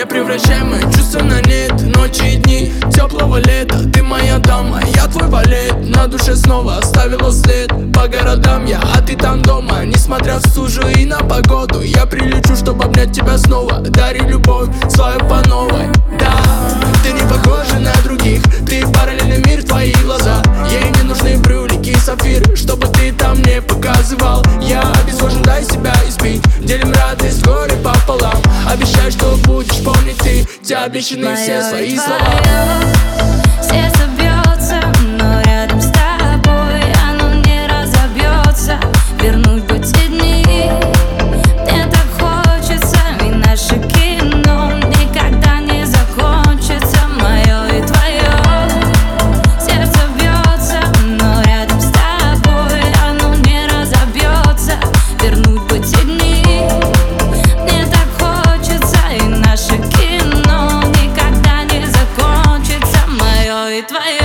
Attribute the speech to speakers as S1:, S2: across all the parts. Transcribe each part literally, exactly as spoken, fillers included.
S1: Я превращаю мои чувства на нет. Ночи и дни теплого лета. Ты моя дама, я твой валет. На душе снова оставила след. По городам я, а ты там дома. Несмотря в стужу и на погоду, я прилечу, чтобы обнять тебя снова. Дарю любовь свою по новой. Да, ты не похожа на других. Ты параллельный мир, твои глаза. Ей не нужны брюлики и сапфир, чтобы ты там не показывал. Я обезвожен, дай себя избить. Делим радость горе пополам. Обещай, что будешь помнить ты. Те обещаны все свои слова.
S2: Сердце бьется, но рядом с тобой оно не разобьется. Вернуть бы те дни, мне так хочется. И наше кино никогда не закончится. Мое и твое. Сердце бьется, но рядом с тобой оно не разобьется. Вернуть бы те дни, мне так хочется. И наше кино никогда не закончится. Мое и твое.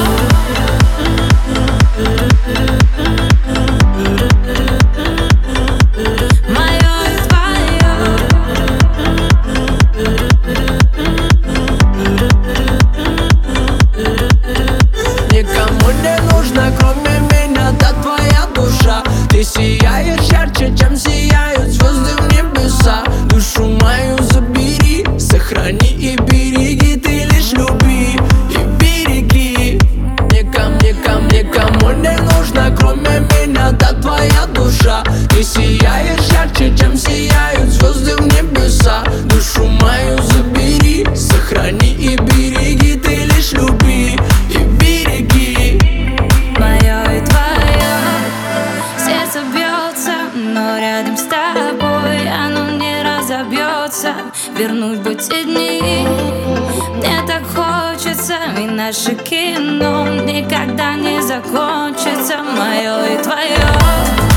S1: Никому не нужна, кроме меня, да твоя душа. Ты сияешь ярче, чем сияют звезды в небеса. Душу мою забери, сохрани и береги. Ты лишь люби и береги. Никому, никому, никому не нужна, кроме меня, да твоя душа. Ты сияешь ярче, чем сияют звезды в небеса. Душу мою забери, сохрани и береги. Ты лишь люби и береги.
S2: Мое и твое. Сердце бьется, но рядом с тобой оно не разобьется. Вернуть бы те дни, мне так хочется. И наше кино никогда не закончится. Мое и твое.